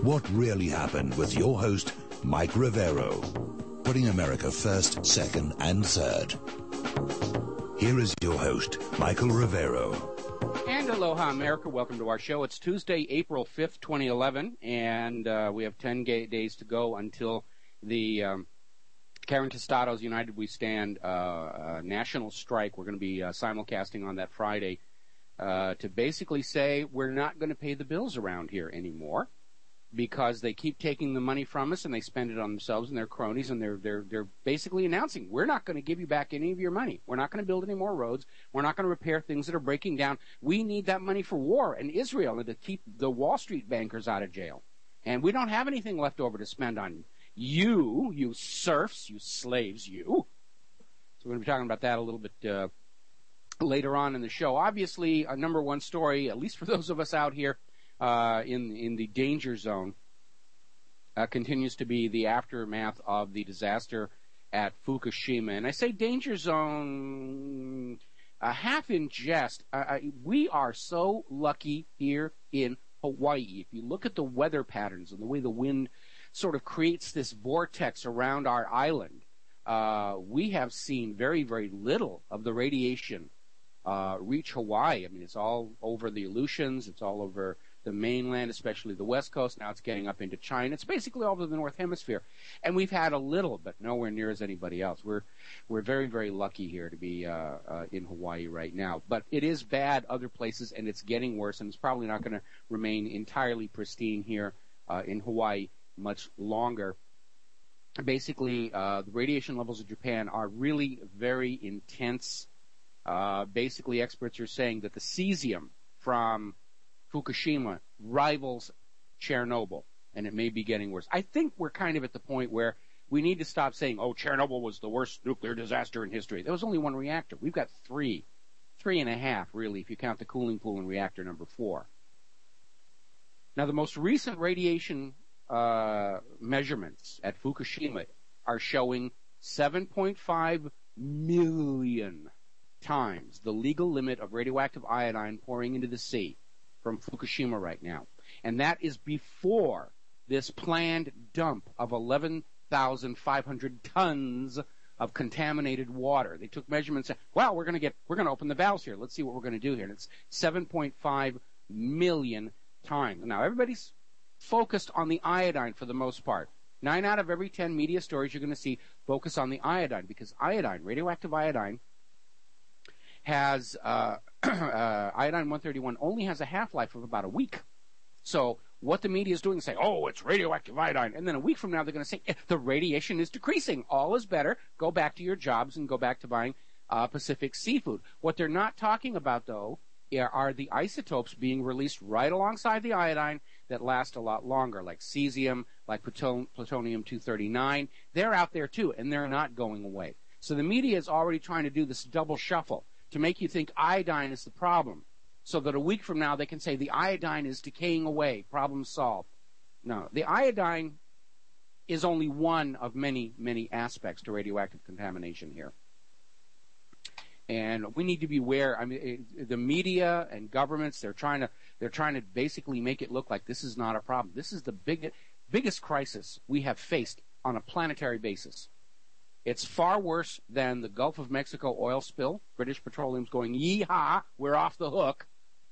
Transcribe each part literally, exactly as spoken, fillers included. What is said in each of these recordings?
What Really Happened with your host, Mike Rivero. Putting America first, second, and third. Here is your host, Michael Rivero. And aloha, America. Welcome to our show. It's Tuesday, April fifth, twenty eleven, and uh, we have ten ga- days to go until the um, Karen Tostado's United We Stand uh, uh, national strike. We're going to be uh, simulcasting on that Friday uh, to basically say we're not going to pay the bills around here anymore, because they keep taking the money from us and they spend it on themselves and their cronies, and they're they're they're basically announcing we're not going to give you back any of your money. We're not going to build any more roads. We're not going to repair things that are breaking down. We need that money for war and Israel and to keep the Wall Street bankers out of jail. And we don't have anything left over to spend on you, you serfs, you slaves, you. So we're going to be talking about that a little bit uh, later on in the show. Obviously, a number one story, at least for those of us out here, Uh, in in the danger zone, uh, continues to be the aftermath of the disaster at Fukushima. And I say danger zone uh, half in jest. Uh, we are so lucky here in Hawaii. If you look at the weather patterns and the way the wind sort of creates this vortex around our island, uh, we have seen very, very little of the radiation uh, reach Hawaii. I mean, it's all over the Aleutians. It's all over the mainland, especially the West Coast. Now it's getting up into China. It's basically all over the North Hemisphere. And we've had a little, but nowhere near as anybody else. We're we're very, very lucky here to be uh, uh, in Hawaii right now. But it is bad other places, and it's getting worse, and it's probably not going to remain entirely pristine here uh, in Hawaii much longer. Basically, uh, the radiation levels of Japan are really very intense. Uh, basically, experts are saying that the cesium from Fukushima rivals Chernobyl, and it may be getting worse. I think we're kind of at the point where we need to stop saying, oh, Chernobyl was the worst nuclear disaster in history. There was only one reactor. We've got three, three and a half, really, if you count the cooling pool in reactor number four. Now, the most recent radiation uh, measurements at Fukushima are showing seven point five million times the legal limit of radioactive iodine pouring into the sea from Fukushima right now. And that is before this planned dump of eleven thousand five hundred tons of contaminated water. They took measurements and said, well, we're going to get, we're going to open the valves here. Let's see what we're going to do here. And it's seven point five million times. Now, everybody's focused on the iodine for the most part. Nine out of every ten media stories you're going to see focus on the iodine, because iodine, radioactive iodine, has uh, uh, iodine one thirty-one only has a half-life of about a week. So what the media is doing is saying, oh, it's radioactive iodine. And then a week from now, they're going to say, eh, the radiation is decreasing. All is better. Go back to your jobs and go back to buying uh, Pacific seafood. What they're not talking about, though, are the isotopes being released right alongside the iodine that last a lot longer, like cesium, like plutonium two thirty-nine. They're out there, too, and they're not going away. So the media is already trying to do this double shuffle to make you think iodine is the problem, so that a week from now they can say the iodine is decaying away, problem solved. No, the iodine is only one of many, many aspects to radioactive contamination here. And we need to be aware. I mean, it, the media and governments, they're trying to they're trying to basically make it look like this is not a problem. This is the big, biggest crisis we have faced on a planetary basis. It's far worse than the Gulf of Mexico oil spill. British Petroleum's going, yee-haw, we're off the hook.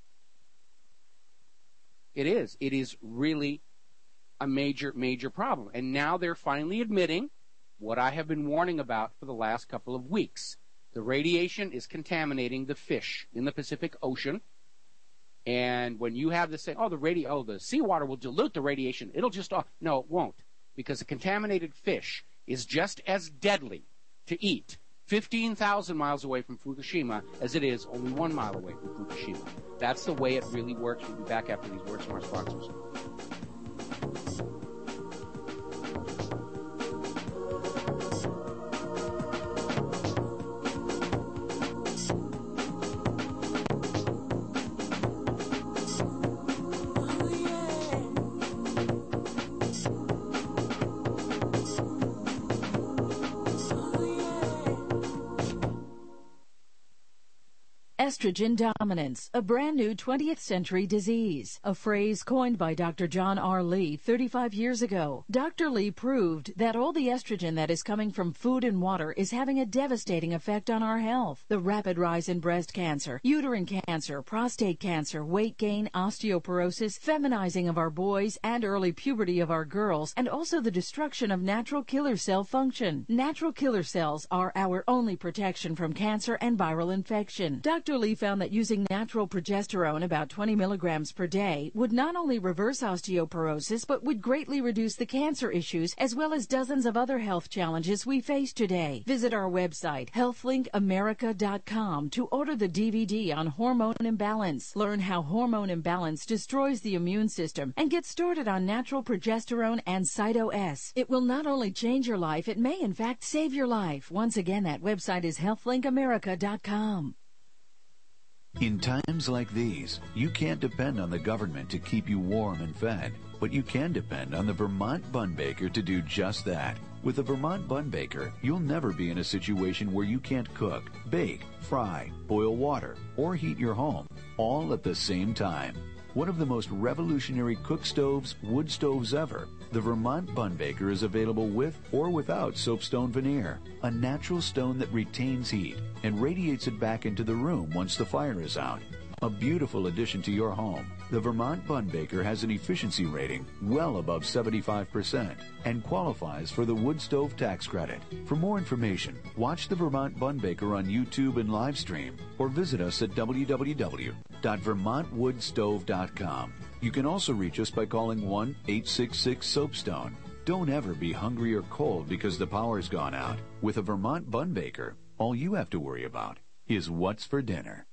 It is. It is really a major, major problem. And now they're finally admitting what I have been warning about for the last couple of weeks. The radiation is contaminating the fish in the Pacific Ocean. And when you have this saying, oh, the radi- oh, the seawater will dilute the radiation, it'll just, oh, no, it won't. Because a contaminated fish is just as deadly to eat fifteen thousand miles away from Fukushima as it is only one mile away from Fukushima. That's the way it really works. We'll be back after these words from our sponsors. Estrogen dominance, a brand new twentieth century disease, a phrase coined by Doctor John R. Lee thirty-five years ago. Doctor Lee proved that all the estrogen that is coming from food and water is having a devastating effect on our health. The rapid rise in breast cancer, uterine cancer, prostate cancer, weight gain, osteoporosis, feminizing of our boys, and early puberty of our girls, and also the destruction of natural killer cell function. Natural killer cells are our only protection from cancer and viral infection. Doctor Lee found that using natural progesterone, about twenty milligrams per day, would not only reverse osteoporosis, but would greatly reduce the cancer issues as well as dozens of other health challenges we face today. Visit our website, health link america dot com, to order the D V D on hormone imbalance. Learn how hormone imbalance destroys the immune system and get started on natural progesterone and Cyto-S. It will not only change your life, it may in fact save your life. Once again, that website is health link america dot com. In times like these, you can't depend on the government to keep you warm and fed, but you can depend on the Vermont Bun Baker to do just that. With the Vermont Bun Baker, you'll never be in a situation where you can't cook, bake, fry, boil water, or heat your home, all at the same time. One of the most revolutionary cook stoves, wood stoves ever, the Vermont Bun Baker is available with or without soapstone veneer, a natural stone that retains heat and radiates it back into the room once the fire is out. A beautiful addition to your home, the Vermont Bun Baker has an efficiency rating well above seventy-five percent and qualifies for the wood stove tax credit. For more information, watch the Vermont Bun Baker on YouTube and live stream, or visit us at w w w dot vermont wood stove dot com. You can also reach us by calling one eight six six soapstone. Don't ever be hungry or cold because the power's gone out. With a Vermont Bun Baker, all you have to worry about is what's for dinner.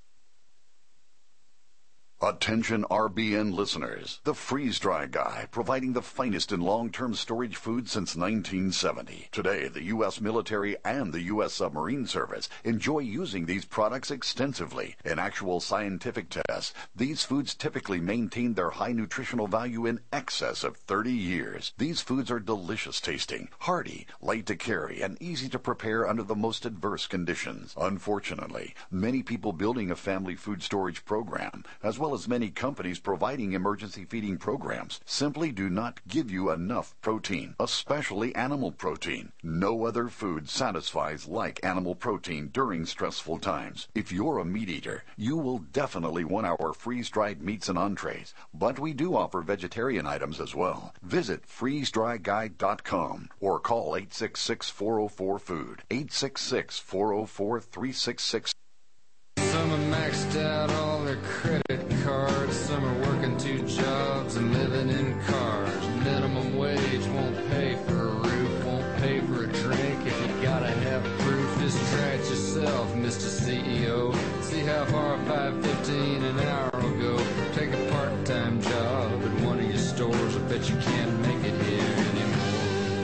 Attention R B N listeners. The Freeze Dry Guy, providing the finest in long-term storage food since nineteen seventy. Today, the U S military and the U S submarine service enjoy using these products extensively. In actual scientific tests, these foods typically maintain their high nutritional value in excess of thirty years. These foods are delicious tasting, hearty, light to carry, and easy to prepare under the most adverse conditions. Unfortunately, many people building a family food storage program, as well as many companies providing emergency feeding programs, simply do not give you enough protein, especially animal protein. No other food satisfies like animal protein during stressful times. If you're a meat eater, you will definitely want our freeze-dried meats and entrees, but we do offer vegetarian items as well. Visit freeze dry guy dot com or call eight six six, four oh four, food, eight six six, four oh four, three six six. Some are maxed out all their credit cards. Some are working two jobs and living in cars. Minimum wage won't pay for a roof, won't pay for a drink. If you gotta have proof, just try it yourself, Mister C E O. See how far five fifteen an hour will go. Take a part-time job at one of your stores. I bet you can't make it here anymore.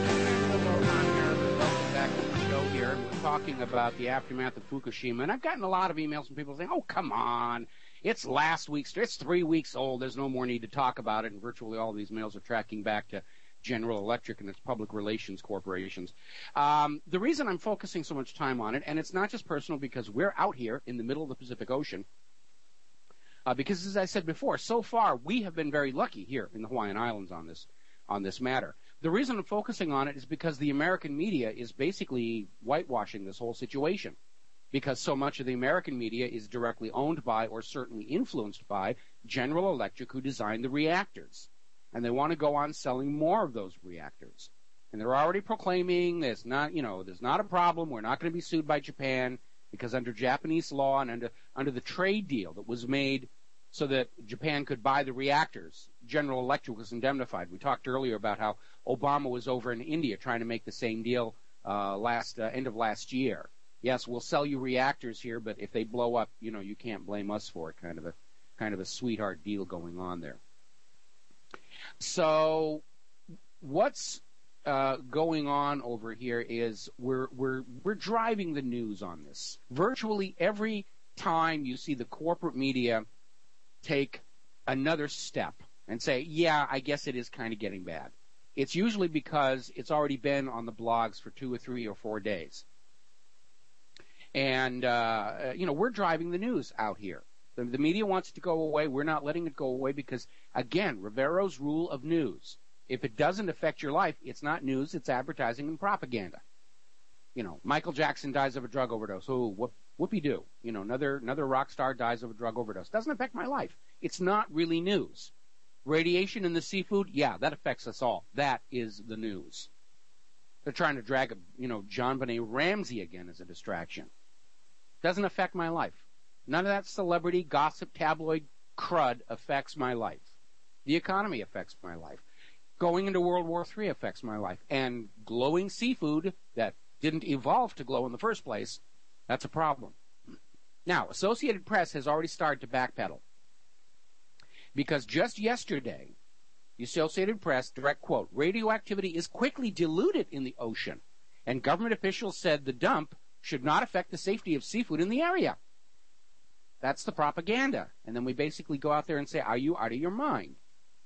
Welcome back to the show here. We're talking about the aftermath of Fukushima, and I've gotten a lot of emails from people saying, oh, come on. It's last week's, it's three weeks old. There's no more need to talk about it, and virtually all these mails are tracking back to General Electric and its public relations corporations. Um, the reason I'm focusing so much time on it, and it's not just personal because we're out here in the middle of the Pacific Ocean, uh, because as I said before, so far we have been very lucky here in the Hawaiian Islands on this on this matter. The reason I'm focusing on it is because the American media is basically whitewashing this whole situation, because so much of the American media is directly owned by or certainly influenced by General Electric, who designed the reactors. And they want to go on selling more of those reactors. And they're already proclaiming there's not, you know, there's not a problem. We're not going to be sued by Japan because under Japanese law and under under the trade deal that was made so that Japan could buy the reactors, General Electric was indemnified. We talked earlier about how Obama was over in India trying to make the same deal uh, last uh, end of last year. Yes, we'll sell you reactors here, but if they blow up, you know, you can't blame us for it. Kind of a kind of a sweetheart deal going on there. So what's uh, going on over here is we're we're we're driving the news on this. Virtually every time you see the corporate media take another step and say, yeah, I guess it is kind of getting bad, it's usually because it's already been on the blogs for two or three or four days. And, uh, you know, we're driving the news out here. The, the media wants it to go away. We're not letting it go away because, again, Rivero's rule of news. If it doesn't affect your life, it's not news, it's advertising and propaganda. You know, Michael Jackson dies of a drug overdose. Oh, whoop, whoopee-doo. You know, another, another rock star dies of a drug overdose. Doesn't affect my life. It's not really news. Radiation in the seafood, yeah, that affects us all. That is the news. They're trying to drag, you know, John Benet Ramsey again as a distraction. Doesn't affect my life. None of that celebrity, gossip, tabloid crud affects my life. The economy affects my life. Going into World War Three affects my life. And glowing seafood that didn't evolve to glow in the first place, that's a problem. Now, Associated Press has already started to backpedal. Because just yesterday, the Associated Press, direct quote, radioactivity is quickly diluted in the ocean, and government officials said the dump should not affect the safety of seafood in the area. That's the propaganda. And then we basically go out there and say, are you out of your mind?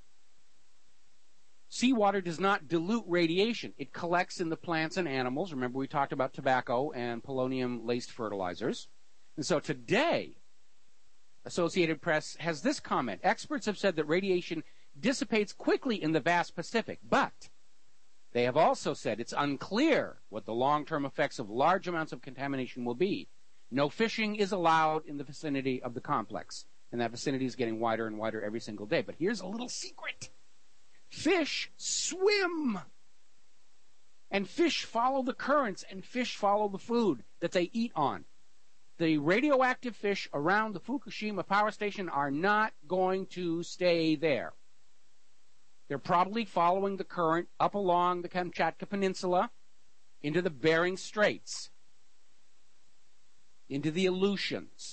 Seawater does not dilute radiation. It collects in the plants and animals. Remember, we talked about tobacco and polonium-laced fertilizers. And so today, Associated Press has this comment. Experts have said that radiation dissipates quickly in the vast Pacific, but they have also said it's unclear what the long-term effects of large amounts of contamination will be. No fishing is allowed in the vicinity of the complex, and that vicinity is getting wider and wider every single day. But here's a little secret. Fish swim, and fish follow the currents, and fish follow the food that they eat on. The radioactive fish around the Fukushima power station are not going to stay there. They're probably following the current up along the Kamchatka Peninsula into the Bering Straits, into the Aleutians.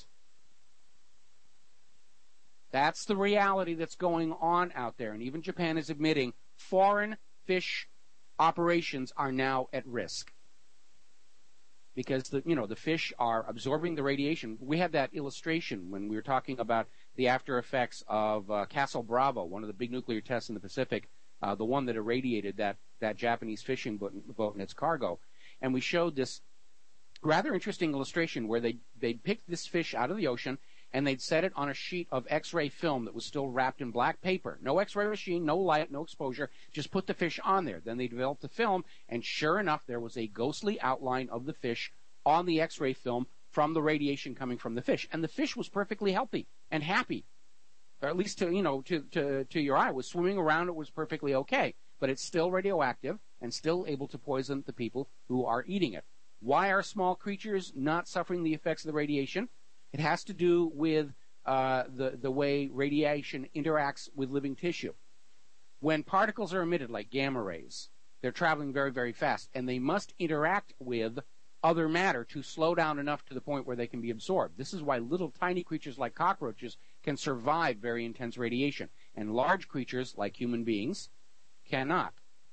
That's the reality that's going on out there. And even Japan is admitting foreign fish operations are now at risk. Because the you know the fish are absorbing the radiation. We had that illustration when we were talking about the after effects of uh, Castle Bravo, one of the big nuclear tests in the Pacific, uh, the one that irradiated that, that Japanese fishing boat, boat and its cargo. And we showed this rather interesting illustration where they they'd picked this fish out of the ocean and they'd set it on a sheet of X-ray film that was still wrapped in black paper. No X-ray machine, no light, no exposure. Just put the fish on there. Then they developed the film, and sure enough, there was a ghostly outline of the fish on the X-ray film from the radiation coming from the fish. And the fish was perfectly healthy and happy. Or at least to, you know, to, to, to your eye. It was swimming around, it was perfectly okay. But it's still radioactive and still able to poison the people who are eating it. Why are small creatures not suffering the effects of the radiation? It has to do with uh, the, the way radiation interacts with living tissue. When particles are emitted, like gamma rays, they're traveling very, very fast, and they must interact with other matter to slow down enough to the point where they can be absorbed. This is why little tiny creatures like cockroaches can survive very intense radiation, and large creatures like human beings cannot.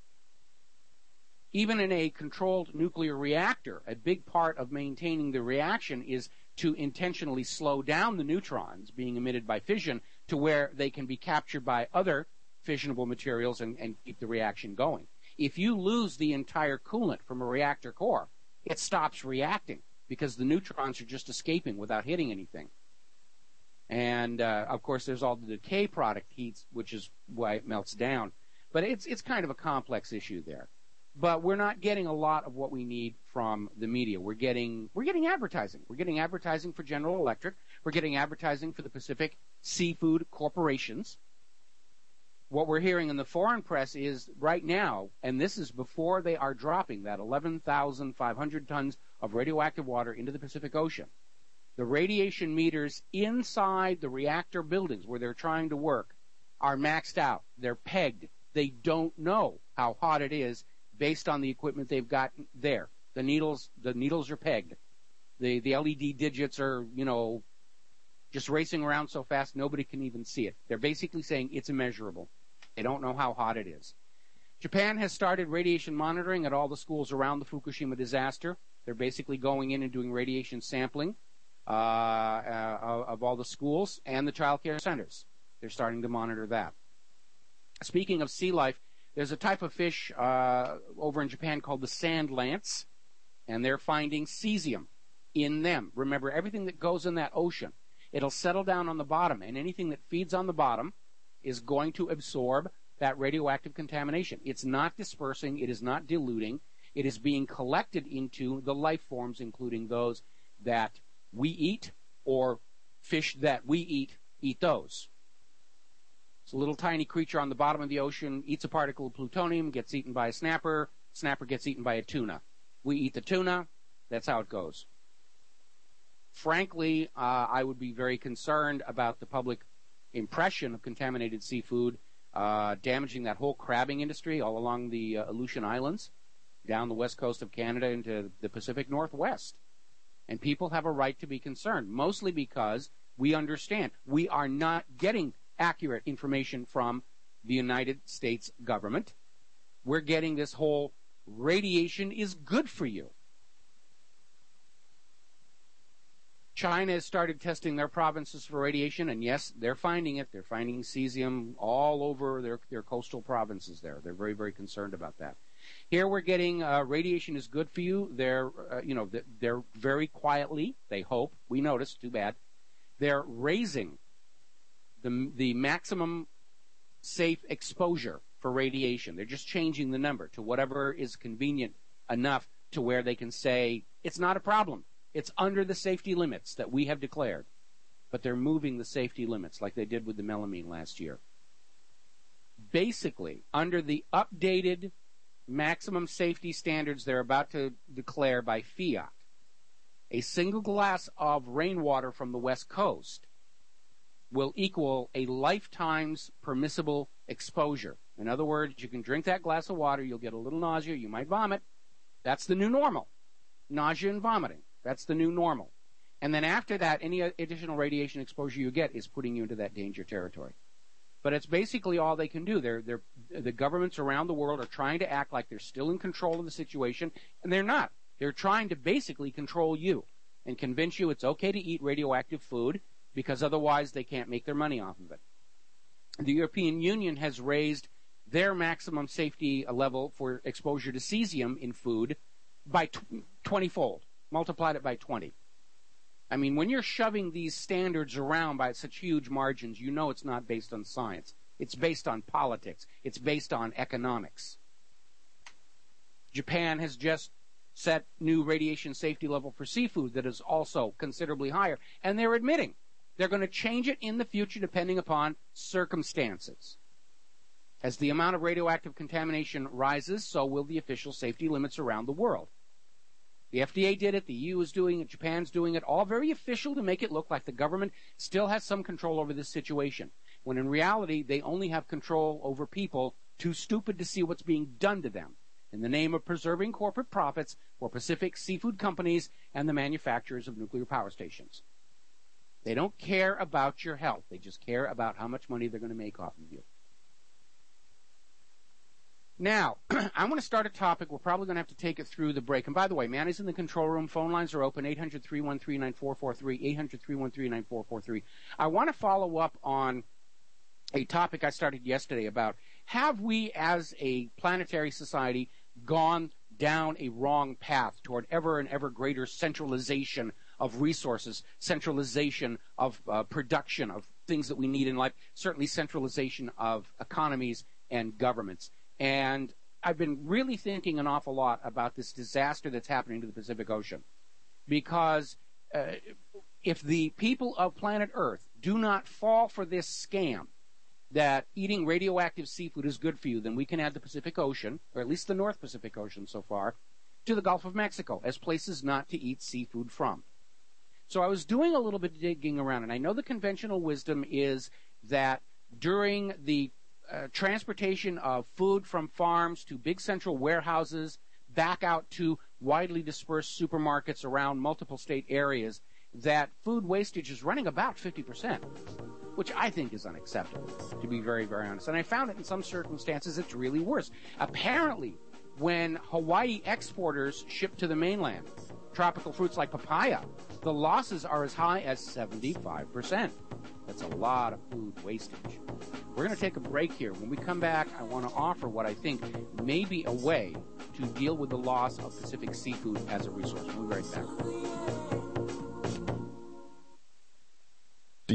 Even in a controlled nuclear reactor, a big part of maintaining the reaction is to intentionally slow down the neutrons being emitted by fission to where they can be captured by other fissionable materials and, and keep the reaction going. If you lose the entire coolant from a reactor core, it stops reacting because the neutrons are just escaping without hitting anything. And, uh, of course, there's all the decay product heats, which is why it melts down. But it's it's kind of a complex issue there. But we're not getting a lot of what we need from the media. We're getting we're getting advertising. We're getting advertising for General Electric. We're getting advertising for the Pacific Seafood Corporations. What we're hearing in the foreign press is right now, and this is before they are dropping that eleven thousand five hundred tons of radioactive water into the Pacific Ocean, the radiation meters inside the reactor buildings where they're trying to work are maxed out. They're pegged. They don't know how hot it is based on the equipment they've got there. The needles, the needles are pegged. The the L E D digits are, you know, just racing around so fast nobody can even see it. They're basically saying it's immeasurable. They don't know how hot it is. Japan has started radiation monitoring at all the schools around the Fukushima disaster. They're basically going in and doing radiation sampling uh, uh, of all the schools and the child care centers. They're starting to monitor that. Speaking of sea life, there's a type of fish uh, over in Japan called the sand lance, and they're finding cesium. in them. Remember, everything that goes in that ocean, it'll settle down on the bottom, and anything that feeds on the bottom is going to absorb that radioactive contamination. It's not dispersing. It is not diluting. It is being collected into the life forms, including those that we eat or fish that we eat eat those. It's a little tiny creature on the bottom of the ocean, eats a particle of plutonium, gets eaten by a snapper, snapper gets eaten by a tuna. We eat the tuna. That's how it goes. Frankly, uh, I would be very concerned about the public impression of contaminated seafood uh, damaging that whole crabbing industry all along the uh, Aleutian Islands, down the west coast of Canada into the Pacific Northwest. And people have a right to be concerned, mostly because we understand we are not getting accurate information from the United States government. We're getting this whole radiation is good for you. China has started testing their provinces for radiation, and yes, they're finding it. They're finding cesium all over their, their coastal provinces there. They're very, very concerned about that. Here we're getting uh, radiation is good for you. They're, uh, you know, they're very quietly, they hope, we noticed, too bad, they're raising the, the maximum safe exposure for radiation. They're just changing the number to whatever is convenient enough to where they can say it's not a problem. It's under the safety limits that we have declared. But they're moving the safety limits like they did with the melamine last year. Basically, under the updated maximum safety standards they're about to declare by fiat, a single glass of rainwater from the West Coast will equal a lifetime's permissible exposure. In other words, you can drink that glass of water, you'll get a little nausea, you might vomit. That's the new normal. Nausea and vomiting. That's the new normal. And then after that, any additional radiation exposure you get is putting you into that danger territory. But it's basically all they can do. They're, they're, the governments around the world are trying to act like they're still in control of the situation, and they're not. They're trying to basically control you and convince you it's okay to eat radioactive food because otherwise they can't make their money off of it. The European Union has raised their maximum safety level for exposure to cesium in food by twenty-fold, multiplied it by twenty. I mean, when you're shoving these standards around by such huge margins, you know it's not based on science. It's based on politics. It's based on economics. Japan has just set new radiation safety level for seafood that is also considerably higher, and they're admitting they're going to change it in the future depending upon circumstances. As the amount of radioactive contamination rises, so will the official safety limits around the world. The F D A did it, the E U is doing it, Japan's doing it, all very official to make it look like the government still has some control over this situation, when in reality they only have control over people too stupid to see what's being done to them in the name of preserving corporate profits for Pacific seafood companies and the manufacturers of nuclear power stations. They don't care about your health. They just care about how much money they're going to make off of you. Now, I want to start a topic. We're probably going to have to take it through the break. And by the way, Manny's in the control room. Phone lines are open, eight hundred, three one three, nine four four three, eight hundred, three one three, nine four four three. I want to follow up on a topic I started yesterday about have we as a planetary society gone down a wrong path toward ever and ever greater centralization of resources, centralization of uh, production of things that we need in life, certainly centralization of economies and governments. And I've been really thinking an awful lot about this disaster that's happening to the Pacific Ocean. Because uh, if the people of planet Earth do not fall for this scam that eating radioactive seafood is good for you, then we can add the Pacific Ocean, or at least the North Pacific Ocean so far, to the Gulf of Mexico as places not to eat seafood from. So I was doing a little bit of digging around, and I know the conventional wisdom is that during the Uh, transportation of food from farms to big central warehouses back out to widely dispersed supermarkets around multiple state areas, that food wastage is running about fifty percent, which I think is unacceptable, to be very, very honest. And I found that in some circumstances it's really worse. Apparently, when Hawaii exporters ship to the mainland tropical fruits like papaya, the losses are as high as seventy-five percent. That's a lot of food wastage. We're going to take a break here. When we come back, I want to offer what I think may be a way to deal with the loss of Pacific seafood as a resource. We'll be right back.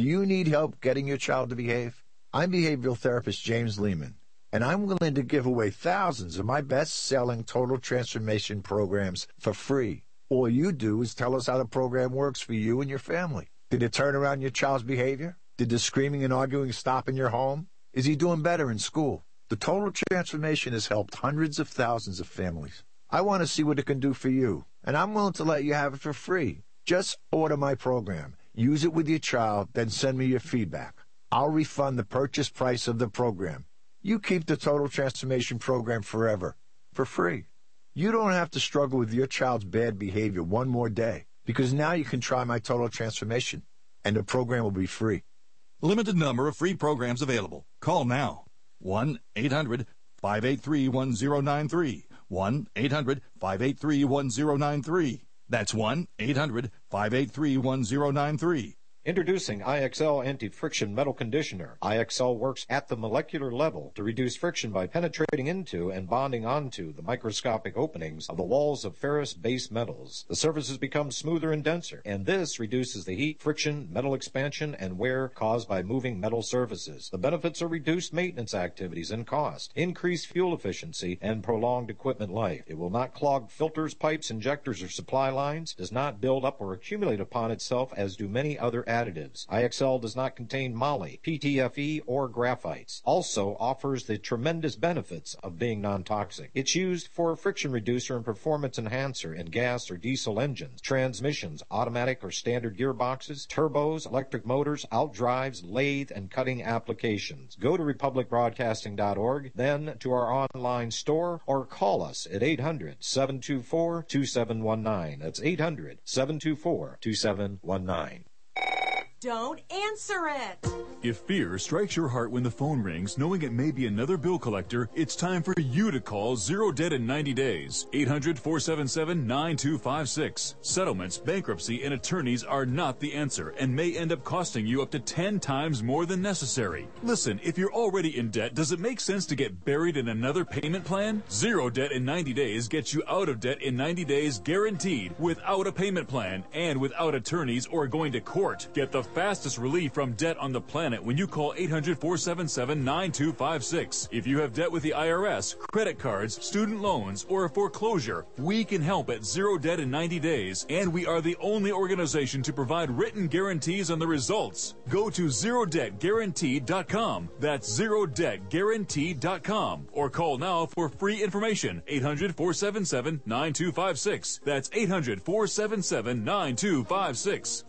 you need help getting your child to behave? I'm behavioral therapist James Lehman, and I'm willing to give away thousands of my best-selling total transformation programs for free. All you do is tell us how the program works for you and your family. Did it turn around your child's behavior? Did the screaming and arguing stop in your home? Is he doing better in school? The total transformation has helped hundreds of thousands of families. I want to see what it can do for you, and I'm willing to let you have it for free. Just order my program, use it with your child, then send me your feedback. I'll refund the purchase price of the program. You keep the Total Transformation Program forever, for free. You don't have to struggle with your child's bad behavior one more day, because now you can try my Total Transformation, and the program will be free. Limited number of free programs available. Call now. one eight hundred five eight three one zero nine three. one eight hundred five eight three one zero nine three. That's one eight hundred five eight three one zero nine three. Introducing I X L Anti-Friction Metal Conditioner. I X L works at the molecular level to reduce friction by penetrating into and bonding onto the microscopic openings of the walls of ferrous-based metals. The surfaces become smoother and denser, and this reduces the heat, friction, metal expansion, and wear caused by moving metal surfaces. The benefits are reduced maintenance activities and cost, increased fuel efficiency, and prolonged equipment life. It will not clog filters, pipes, injectors, or supply lines, does not build up or accumulate upon itself as do many other additives. I X L does not contain moly, P T F E, or graphites. Also offers the tremendous benefits of being non-toxic. It's used for a friction reducer and performance enhancer in gas or diesel engines, transmissions, automatic or standard gearboxes, turbos, electric motors, outdrives, lathe, and cutting applications. Go to republic broadcasting dot org, then to our online store, or call us at eight hundred seven two four two seven one nine. That's eight hundred seven two four two seven one nine. Don't answer it! If fear strikes your heart when the phone rings, knowing it may be another bill collector, it's time for you to call Zero Debt in ninety days. eight hundred four seven seven nine two five six. Settlements, bankruptcy, and attorneys are not the answer and may end up costing you up to ten times more than necessary. Listen, if you're already in debt, does it make sense to get buried in another payment plan? Zero Debt in ninety days gets you out of debt in ninety days guaranteed, without a payment plan and without attorneys or going to court. Get the fastest relief from debt on the planet when you call eight hundred four seven seven nine two five six. If you have debt with the I R S, credit cards, student loans, or a foreclosure, we can help at Zero Debt in ninety days, and we are the only organization to provide written guarantees on the results. Go to zero debt guaranteed dot com. That's zero debt guaranteed dot com. Or call now for free information. eight hundred four seven seven nine two five six. That's eight hundred four seven seven nine two five six.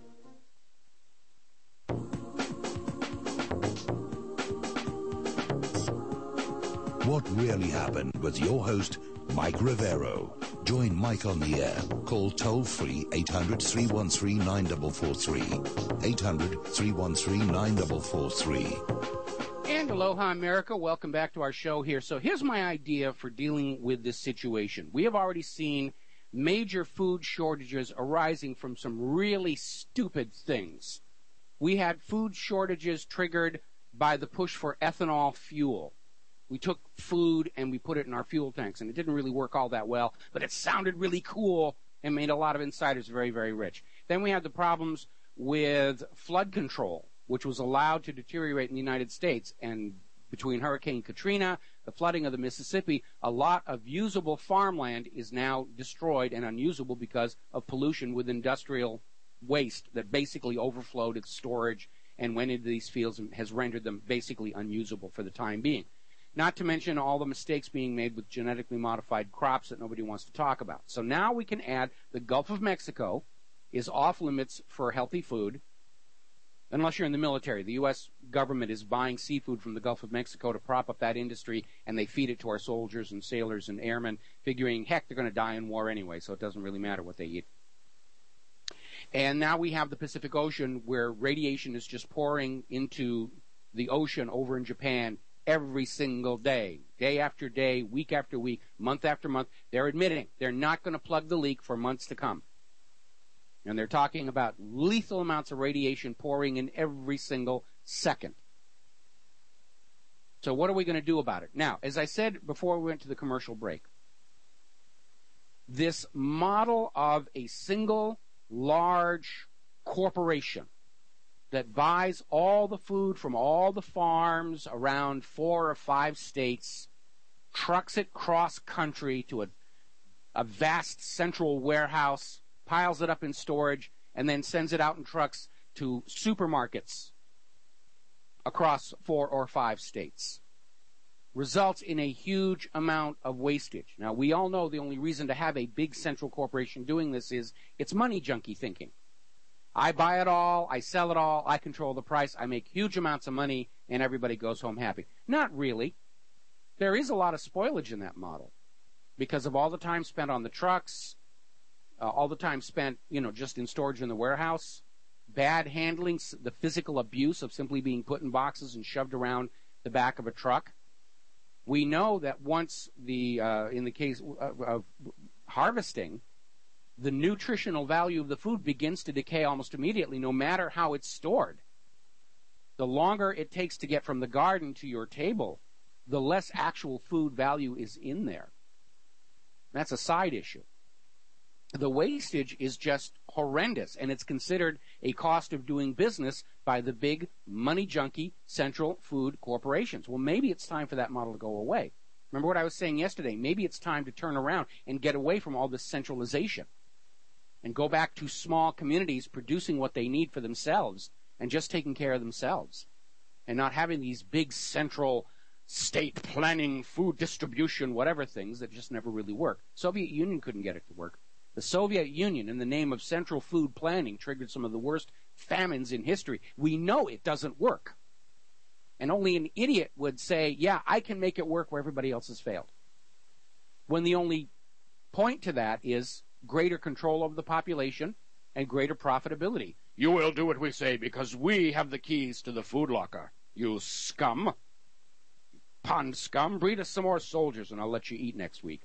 What really happened with your host, Mike Rivero. Join Mike on the air. Call toll-free eight hundred three one three nine four four three. eight hundred three one three nine four four three. And aloha, America. Welcome back to our show here. So here's my idea for dealing with this situation. We have already seen major food shortages arising from some really stupid things. We had food shortages triggered by the push for ethanol fuel. We took food and we put it in our fuel tanks, and it didn't really work all that well, but it sounded really cool and made a lot of insiders very, very rich. Then we had the problems with flood control, which was allowed to deteriorate in the United States. And between Hurricane Katrina, the flooding of the Mississippi, a lot of usable farmland is now destroyed and unusable because of pollution with industrial waste that basically overflowed its storage and went into these fields and has rendered them basically unusable for the time being. Not to mention all the mistakes being made with genetically modified crops that nobody wants to talk about. So now we can add the Gulf of Mexico is off limits for healthy food, unless you're in the military. The U S government is buying seafood from the Gulf of Mexico to prop up that industry, and they feed it to our soldiers and sailors and airmen, figuring, heck, they're going to die in war anyway, so it doesn't really matter what they eat. And now we have the Pacific Ocean, where radiation is just pouring into the ocean over in Japan every single day, day after day, week after week, month after month. They're admitting they're not going to plug the leak for months to come. And they're talking about lethal amounts of radiation pouring in every single second. So what are we going to do about it? Now, as I said before we went to the commercial break, this model of a single large corporation that buys all the food from all the farms around four or five states, trucks it cross-country to a, a vast central warehouse, piles it up in storage, and then sends it out in trucks to supermarkets across four or five states. Results in a huge amount of wastage. Now, we all know the only reason to have a big central corporation doing this is it's money junkie thinking. I buy it all, I sell it all, I control the price, I make huge amounts of money, and everybody goes home happy. Not really. There is a lot of spoilage in that model because of all the time spent on the trucks, uh, all the time spent, you know, just in storage in the warehouse, bad handling, the physical abuse of simply being put in boxes and shoved around the back of a truck. We know that once the, uh, in the case of, of harvesting, the nutritional value of the food begins to decay almost immediately, no matter how it's stored. The longer it takes to get from the garden to your table, the less actual food value is in there. That's a side issue. The wastage is just horrendous, and it's considered a cost of doing business by the big money junkie central food corporations. Well, maybe it's time for that model to go away. Remember what I was saying yesterday? Maybe it's time to turn around and get away from all this centralization and go back to small communities producing what they need for themselves and just taking care of themselves and not having these big central state planning, food distribution, whatever things that just never really work. Soviet Union couldn't get it to work. The Soviet Union, in the name of central food planning, triggered some of the worst famines in history. We know it doesn't work. And only an idiot would say, yeah, I can make it work where everybody else has failed. When the only point to that is greater control over the population and greater profitability. You will do what we say because we have the keys to the food locker, you scum. Pond scum, breed us some more soldiers and I'll let you eat next week.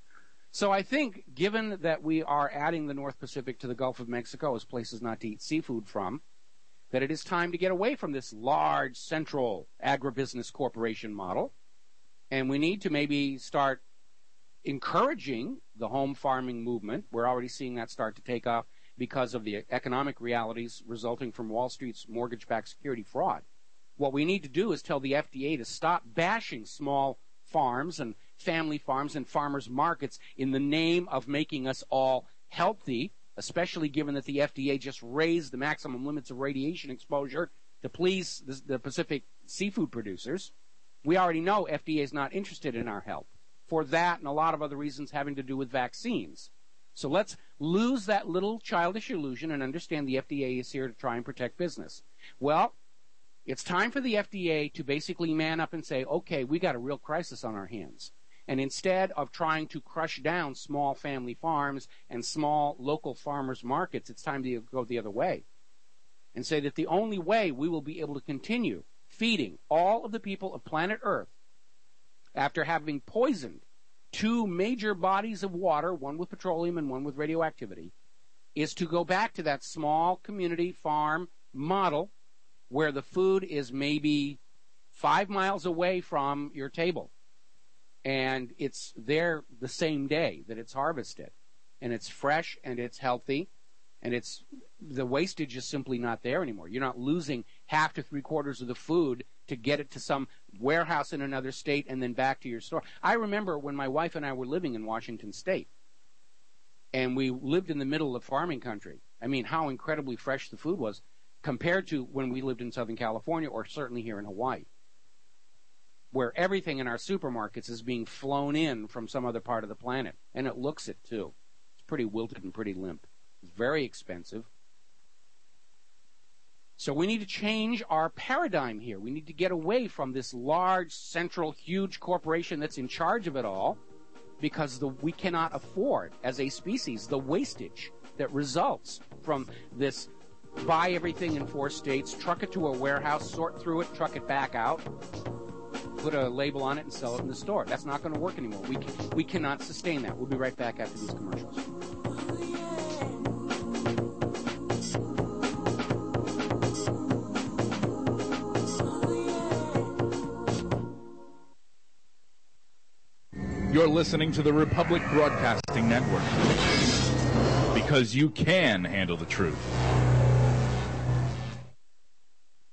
So I think, given that we are adding the North Pacific to the Gulf of Mexico as places not to eat seafood from, that it is time to get away from this large central agribusiness corporation model, and we need to maybe start encouraging the home farming movement. We're already seeing that start to take off because of the economic realities resulting from Wall Street's mortgage-backed security fraud. What we need to do is tell the F D A to stop bashing small farms and family farms and farmers markets in the name of making us all healthy, especially given that the F D A just raised the maximum limits of radiation exposure to please the, the Pacific seafood producers. We already know F D A is not interested in our health for that and a lot of other reasons having to do with vaccines. So let's lose that little childish illusion and understand the F D A is here to try and protect business. Well, it's time for the F D A to basically man up and say, okay, we got a real crisis on our hands. And instead of trying to crush down small family farms and small local farmers markets, it's time to go the other way and say that the only way we will be able to continue feeding all of the people of planet Earth after having poisoned two major bodies of water, one with petroleum and one with radioactivity, is to go back to that small community farm model where the food is maybe five miles away from your table. And it's there the same day that it's harvested. And it's fresh and it's healthy. And it's the wastage is simply not there anymore. You're not losing half to three quarters of the food to get it to some warehouse in another state and then back to your store. I remember when my wife and I were living in Washington State. And we lived in the middle of farming country. I mean, how incredibly fresh the food was compared to when we lived in Southern California or certainly here in Hawaii, where everything in our supermarkets is being flown in from some other part of the planet. And it looks it, too. It's pretty wilted and pretty limp. It's very expensive. So we need to change our paradigm here. We need to get away from this large, central, huge corporation that's in charge of it all because the, we cannot afford, as a species, the wastage that results from this buy everything in four states, truck it to a warehouse, sort through it, truck it back out, put a label on it, and sell it in the store. That's not going to work anymore. We, we cannot sustain that. We'll be right back after these commercials. You're listening to the Republic Broadcasting Network because you can handle the truth.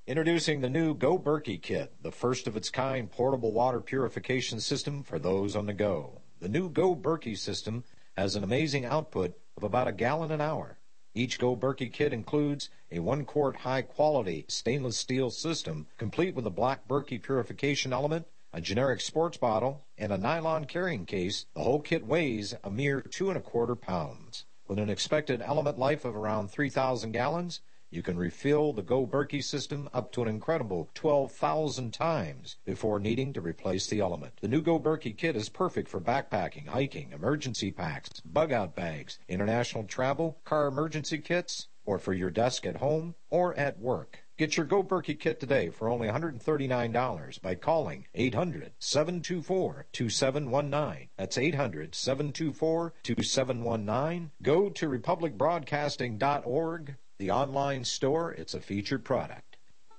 Introducing the new Go Berkey Kit, the first of its kind portable water purification system for those on the go. The new Go Berkey system has an amazing output of about a gallon an hour. Each Go Berkey kit includes a one-quart high-quality stainless steel system, complete with a black Berkey purification element, a generic sports bottle, and a nylon carrying case. The whole kit weighs a mere two and a quarter pounds. With an expected element life of around three thousand gallons, you can refill the Go Berkey system up to an incredible twelve thousand times before needing to replace the element. The new Go Berkey kit is perfect for backpacking, hiking, emergency packs, bug-out bags, international travel, car emergency kits, or for your desk at home or at work. Get your Go Berkey kit today for only one hundred thirty-nine dollars by calling eight hundred, seven two four, two seven one nine. That's eight hundred, seven two four, two seven one nine. Go to republic broadcasting dot org. The online store, it's a featured product.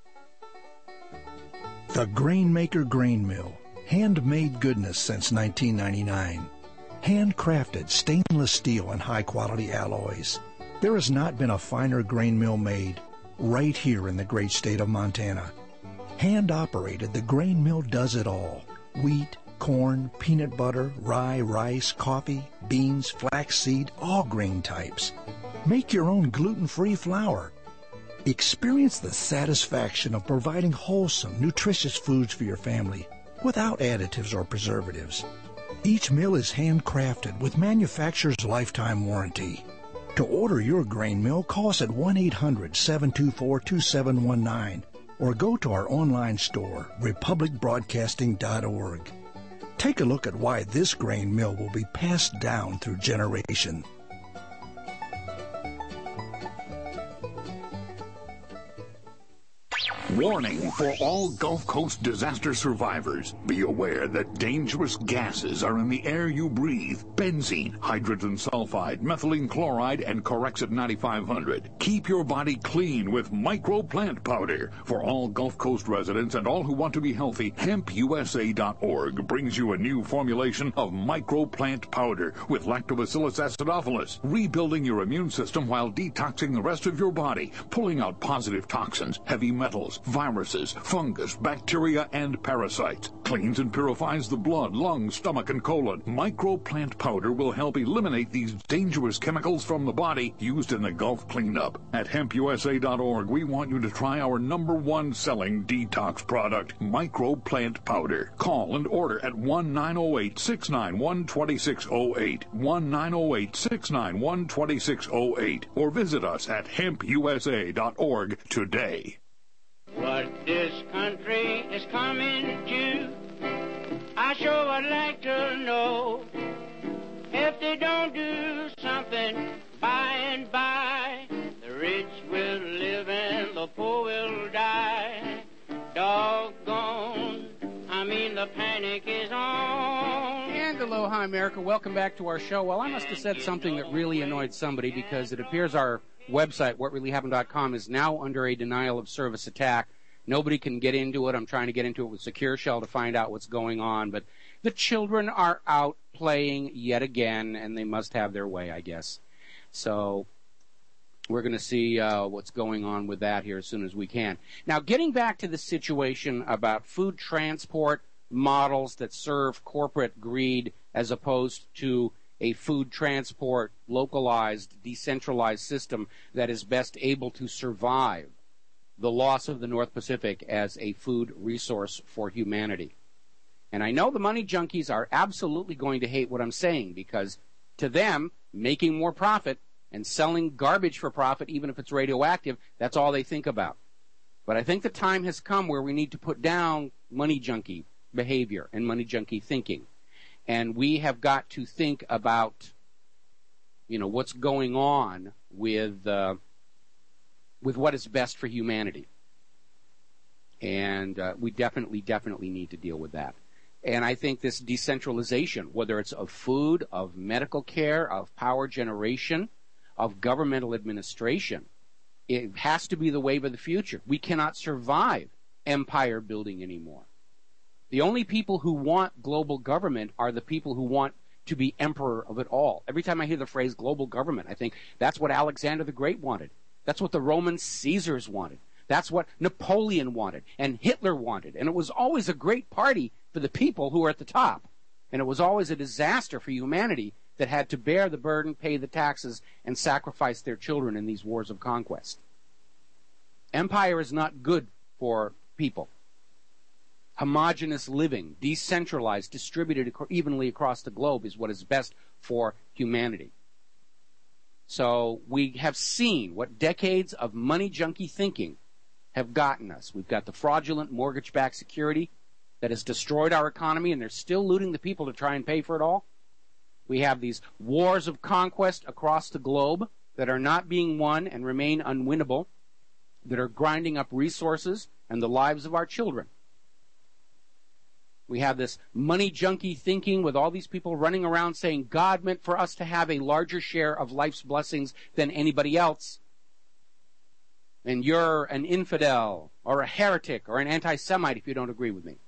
The Grainmaker Grain Mill. Handmade goodness since nineteen ninety-nine. Handcrafted stainless steel and high-quality alloys. There has not been a finer grain mill made right here in the great state of Montana. Hand-operated, the grain mill does it all. Wheat, corn, peanut butter, rye, rice, coffee, beans, flaxseed, all grain types. Make your own gluten-free flour. Experience the satisfaction of providing wholesome, nutritious foods for your family without additives or preservatives. Each mill is handcrafted with manufacturer's lifetime warranty. To order your grain mill, call us at one eight hundred, seven two four, two seven one nine or go to our online store, republic broadcasting dot org. Take a look at why this grain mill will be passed down through generation. Warning for all Gulf Coast disaster survivors. Be aware that dangerous gases are in the air you breathe. Benzene, hydrogen sulfide, methylene chloride, and Corexit ninety-five hundred. Keep your body clean with Micro Plant Powder. For all Gulf Coast residents and all who want to be healthy, hemp U S A dot org brings you a new formulation of Micro Plant Powder with Lactobacillus acidophilus, rebuilding your immune system while detoxing the rest of your body, pulling out positive toxins, heavy metals, viruses, fungus, bacteria, and parasites. Cleans and purifies the blood, lungs, stomach, and colon. Micro Plant Powder will help eliminate these dangerous chemicals from the body used in the Gulf cleanup. At hemp U S A dot org, we want you to try our number one selling detox product, Micro Plant Powder. Call and order at one nine zero eight, six nine one, two six zero eight, one nine zero eight, six nine one, two six zero eight, or visit us at hemp U S A dot org today. What this country is coming to, I sure would like to know. If they don't do something by and by, the rich will live and the poor will die. Doggone, I mean the panic is on. And aloha, America. Welcome back to our show. Well, I must have said something that really annoyed somebody, because it appears our website, what really happened dot com, is now under a denial of service attack. Nobody can get into it. I'm trying to get into it with Secure Shell to find out what's going on. But the children are out playing yet again, and they must have their way, I guess. So we're going to see uh, what's going on with that here as soon as we can. Now, getting back to the situation about food transport models that serve corporate greed as opposed to a food transport localized, decentralized system that is best able to survive the loss of the North Pacific as a food resource for humanity. And I know the money junkies are absolutely going to hate what I'm saying, because to them, making more profit and selling garbage for profit, even if it's radioactive, that's all they think about. But I think the time has come where we need to put down money junkie behavior and money junkie thinking. And we have got to think about, you know, what's going on with uh, with what is best for humanity. And uh, we definitely, definitely need to deal with that. And I think this decentralization, whether it's of food, of medical care, of power generation, of governmental administration, it has to be the wave of the future. We cannot survive empire building anymore. The only people who want global government are the people who want to be emperor of it all. Every time I hear the phrase global government, I think that's what Alexander the Great wanted. That's what the Roman Caesars wanted. That's what Napoleon wanted and Hitler wanted. And it was always a great party for the people who were at the top. And it was always a disaster for humanity that had to bear the burden, pay the taxes, and sacrifice their children in these wars of conquest. Empire is not good for people. Homogeneous living, decentralized, distributed evenly across the globe is what is best for humanity. So we have seen what decades of money junkie thinking have gotten us. We've got the fraudulent mortgage-backed security that has destroyed our economy, and they're still looting the people to try and pay for it all. We have these wars of conquest across the globe that are not being won and remain unwinnable, that are grinding up resources and the lives of our children. We have this money junkie thinking with all these people running around saying God meant for us to have a larger share of life's blessings than anybody else. And you're an infidel or a heretic or an anti-Semite if you don't agree with me.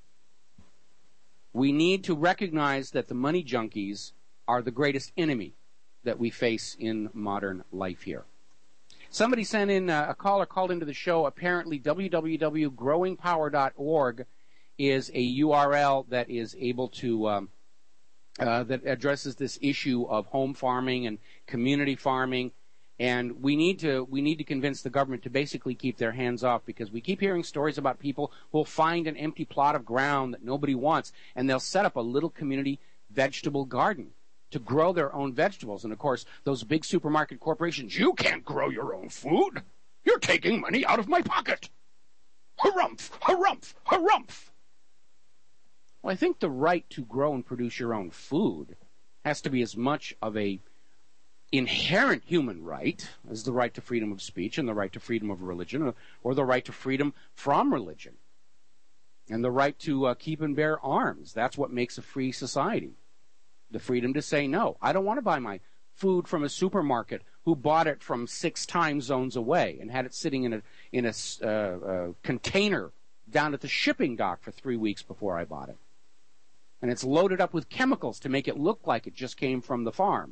We need to recognize that the money junkies are the greatest enemy that we face in modern life here. Somebody sent in, uh, a caller called into the show, apparently w w w dot growing power dot org is a U R L that is able to, um, uh, that addresses this issue of home farming and community farming. And we need to, we need to convince the government to basically keep their hands off, because we keep hearing stories about people who will find an empty plot of ground that nobody wants, and they'll set up a little community vegetable garden to grow their own vegetables. And of course, those big supermarket corporations, you can't grow your own food. You're taking money out of my pocket. Harumph, harumph, harumph. Well, I think the right to grow and produce your own food has to be as much of a inherent human right as the right to freedom of speech and the right to freedom of religion, or, or the right to freedom from religion and the right to uh, keep and bear arms. That's what makes a free society. The freedom to say no. I don't want to buy my food from a supermarket who bought it from six time zones away and had it sitting in a in a uh, uh, container down at the shipping dock for three weeks before I bought it. And it's loaded up with chemicals to make it look like it just came from the farm.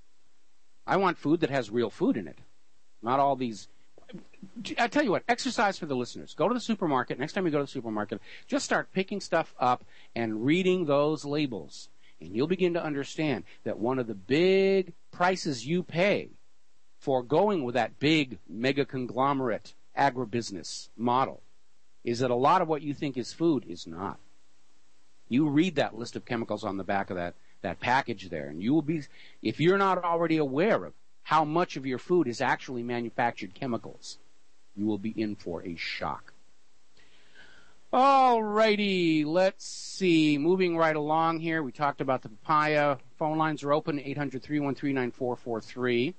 I want food that has real food in it, not all these. I tell you what, exercise for the listeners. Go to the supermarket. Next time you go to the supermarket, just start picking stuff up and reading those labels. And you'll begin to understand that one of the big prices you pay for going with that big mega conglomerate agribusiness model is that a lot of what you think is food is not. You read that list of chemicals on the back of that, that package there, and you will be, if you're not already aware of how much of your food is actually manufactured chemicals, you will be in for a shock. All righty, let's see. Moving right along here, we talked about the papaya. Phone lines are open, eight hundred, three one three, nine four four three.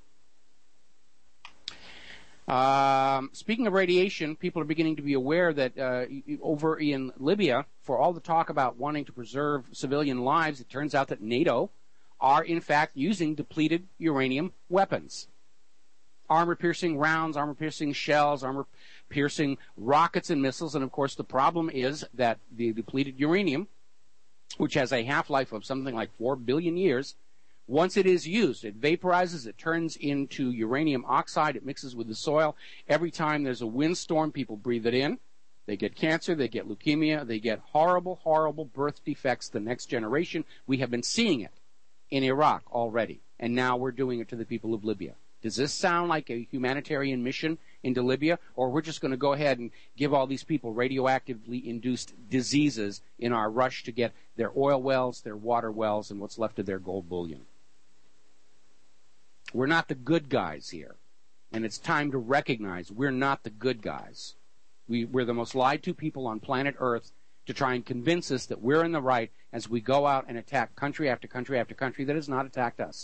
Um, speaking of radiation, people are beginning to be aware that uh, over in Libya, for all the talk about wanting to preserve civilian lives, it turns out that NATO are, in fact, using depleted uranium weapons. Armor-piercing rounds, armor-piercing shells, armor-piercing rockets and missiles. And, of course, the problem is that the depleted uranium, which has a half-life of something like four billion years, once it is used, it vaporizes, it turns into uranium oxide, it mixes with the soil. Every time there's a windstorm, people breathe it in. They get cancer, they get leukemia, they get horrible, horrible birth defects the next generation. We have been seeing it in Iraq already, and now we're doing it to the people of Libya. Does this sound like a humanitarian mission into Libya, or we're just going to go ahead and give all these people radioactively induced diseases in our rush to get their oil wells, their water wells, and what's left of their gold bullion? We're not the good guys here, and it's time to recognize we're not the good guys. We, we're the most lied to people on planet Earth to try and convince us that we're in the right as we go out and attack country after country after country that has not attacked us.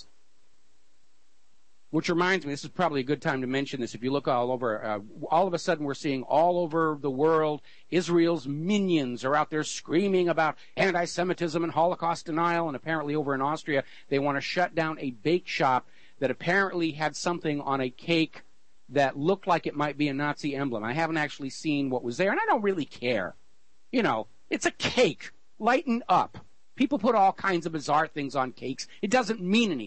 Which reminds me, this is probably a good time to mention this. If you look all over, uh, all of a sudden we're seeing all over the world, Israel's minions are out there screaming about anti-Semitism and Holocaust denial, and apparently over in Austria they want to shut down a bake shop that apparently had something on a cake that looked like it might be a Nazi emblem. I haven't actually seen what was there, and I don't really care. You know, it's a cake. Lighten up. People put all kinds of bizarre things on cakes. It doesn't mean anything.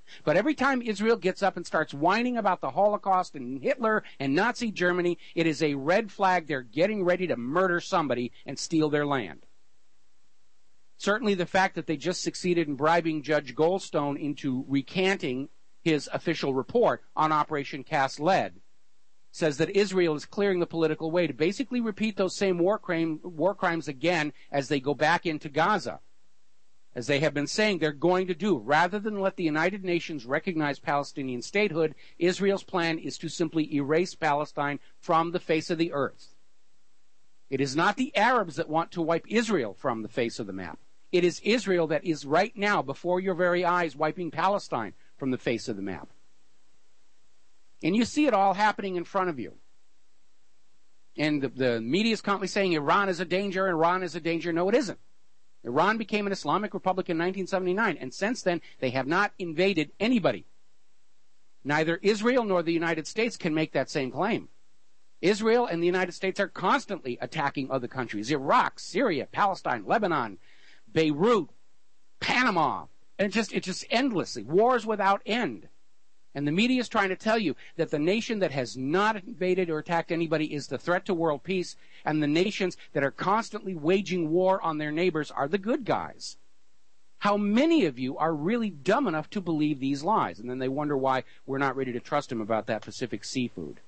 But every time Israel gets up and starts whining about the Holocaust and Hitler and Nazi Germany, it is a red flag. They're getting ready to murder somebody and steal their land. Certainly the fact that they just succeeded in bribing Judge Goldstone into recanting his official report on Operation Cast Lead says that Israel is clearing the political way to basically repeat those same war, crime, war crimes again as they go back into Gaza. As they have been saying they're going to do. Rather than let the United Nations recognize Palestinian statehood, Israel's plan is to simply erase Palestine from the face of the earth. It is not the Arabs that want to wipe Israel from the face of the map. It is Israel that is right now, before your very eyes, wiping Palestine from the face of the map. And you see it all happening in front of you. And the, the media is constantly saying Iran is a danger, Iran is a danger. No, it isn't. Iran became an Islamic republic in nineteen seventy-nine, and since then they have not invaded anybody. Neither Israel nor the United States can make that same claim. Israel and the United States are constantly attacking other countries. Iraq, Syria, Palestine, Lebanon, Beirut, Panama. And it just, it's just endlessly. Wars without end. And the media is trying to tell you that the nation that has not invaded or attacked anybody is the threat to world peace, and the nations that are constantly waging war on their neighbors are the good guys. How many of you are really dumb enough to believe these lies? And then they wonder why we're not ready to trust them about that Pacific seafood.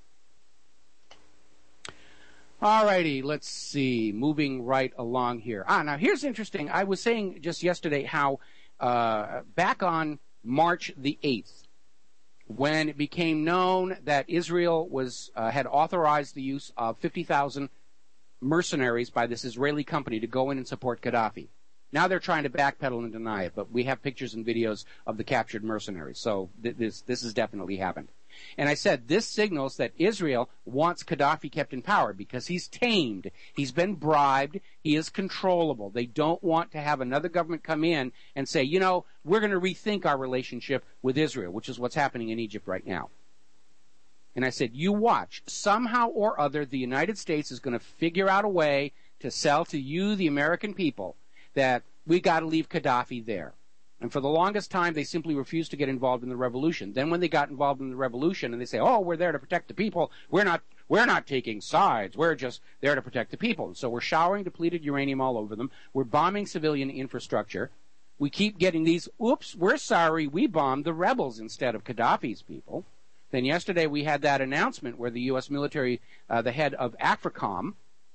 All righty, let's see. Moving right along here. Ah, now here's interesting. I was saying just yesterday how uh, back on March the eighth, when it became known that Israel was uh, had authorized the use of fifty thousand mercenaries by this Israeli company to go in and support Gaddafi. Now they're trying to backpedal and deny it, but we have pictures and videos of the captured mercenaries, so th- this this has definitely happened. And I said this signals that Israel wants Gaddafi kept in power because he's tamed, he's been bribed, he is controllable. They don't want to have another government come in and say, you know, we're going to rethink our relationship with Israel, which is what's happening in Egypt right now. And I said, you watch. Somehow or other, the United States is going to figure out a way to sell to you, the American people, that we got to leave Gaddafi there. And for the longest time, they simply refused to get involved in the revolution. Then when they got involved in the revolution and they say, oh, we're there to protect the people, we're not we're not taking sides. We're just there to protect the people. And so we're showering depleted uranium all over them. We're bombing civilian infrastructure. We keep getting these, oops, we're sorry, we bombed the rebels instead of Gaddafi's people. Then yesterday we had that announcement where the U S military, uh, the head of AFRICOM,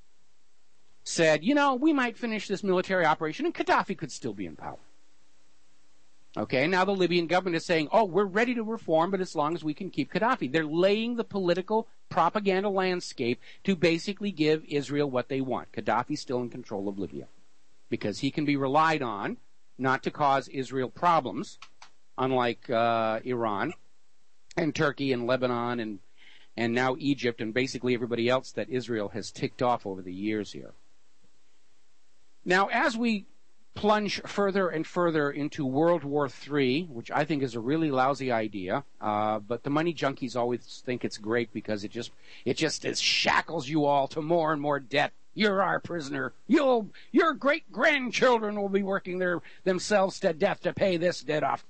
said, you know, we might finish this military operation and Gaddafi could still be in power. Okay, now the Libyan government is saying, oh, we're ready to reform, but as long as we can keep Gaddafi. They're laying the political propaganda landscape to basically give Israel what they want. Gaddafi's still in control of Libya because he can be relied on not to cause Israel problems, unlike uh, Iran and Turkey and Lebanon and, and now Egypt and basically everybody else that Israel has ticked off over the years here. Now, as we plunge further and further into World War Three, which I think is a really lousy idea, uh, but the money junkies always think it's great because it just it just it shackles you all to more and more debt. You're our prisoner. You'll your great grandchildren will be working their themselves to death to pay this debt off.